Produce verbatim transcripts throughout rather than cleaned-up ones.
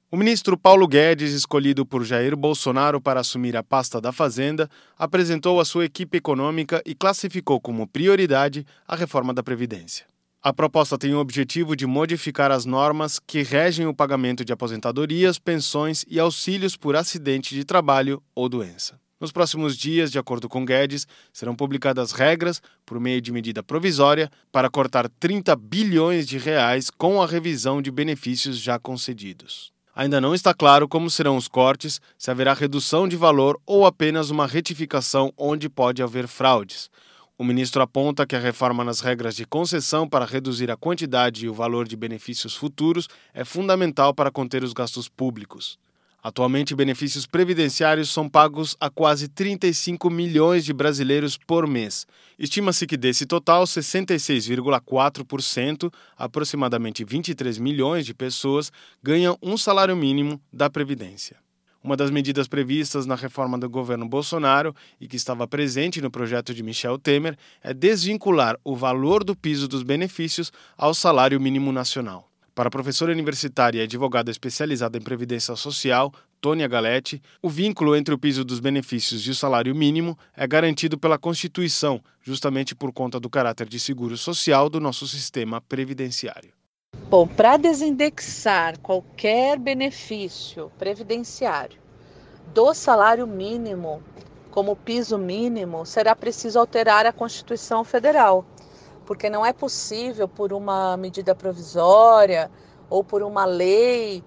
O ministro Paulo Guedes, escolhido por Jair Bolsonaro para assumir a pasta da Fazenda, apresentou a sua equipe econômica e classificou como prioridade a reforma da Previdência. A proposta tem o objetivo de modificar as normas que regem o pagamento de aposentadorias, pensões e auxílios por acidente de trabalho ou doença. Nos próximos dias, de acordo com Guedes, serão publicadas regras, por meio de medida provisória, para cortar trinta bilhões de reais com a revisão de benefícios já concedidos. Ainda não está claro como serão os cortes, se haverá redução de valor ou apenas uma retificação onde pode haver fraudes. O ministro aponta que a reforma nas regras de concessão para reduzir a quantidade e o valor de benefícios futuros é fundamental para conter os gastos públicos. Atualmente, benefícios previdenciários são pagos a quase trinta e cinco milhões de brasileiros por mês. Estima-se que desse total, sessenta e seis vírgula quatro por cento, aproximadamente vinte e três milhões de pessoas, ganham um salário mínimo da Previdência. Uma das medidas previstas na reforma do governo Bolsonaro e que estava presente no projeto de Michel Temer é desvincular o valor do piso dos benefícios ao salário mínimo nacional. Para a professora universitária e advogada especializada em Previdência Social, Tônia Galetti, o vínculo entre o piso dos benefícios e o salário mínimo é garantido pela Constituição, justamente por conta do caráter de seguro social do nosso sistema previdenciário. Bom, para desindexar qualquer benefício previdenciário do salário mínimo como piso mínimo, será preciso alterar a Constituição Federal. Porque não é possível, por uma medida provisória ou por uma lei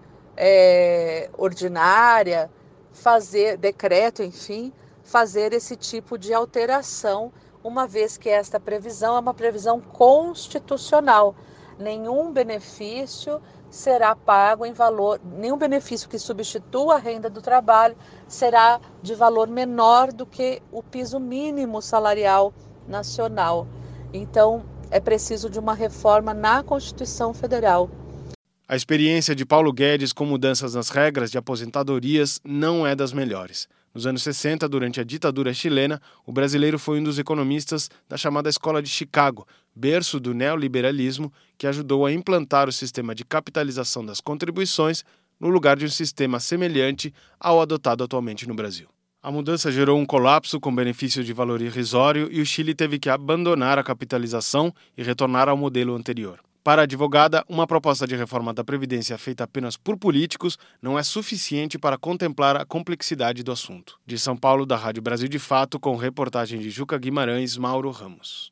é, ordinária, fazer, decreto, enfim, fazer esse tipo de alteração, uma vez que esta previsão é uma previsão constitucional. Nenhum benefício será pago em valor, nenhum benefício que substitua a renda do trabalho será de valor menor do que o piso mínimo salarial nacional. Então, é preciso de uma reforma na Constituição Federal. A experiência de Paulo Guedes com mudanças nas regras de aposentadorias não é das melhores. Nos anos sessenta, durante a ditadura chilena, o brasileiro foi um dos economistas da chamada Escola de Chicago, berço do neoliberalismo, que ajudou a implantar o sistema de capitalização das contribuições no lugar de um sistema semelhante ao adotado atualmente no Brasil. A mudança gerou um colapso com benefício de valor irrisório e o Chile teve que abandonar a capitalização e retornar ao modelo anterior. Para a advogada, uma proposta de reforma da Previdência feita apenas por políticos não é suficiente para contemplar a complexidade do assunto. De São Paulo, da Rádio Brasil de Fato, com reportagem de Juca Guimarães, Mauro Ramos.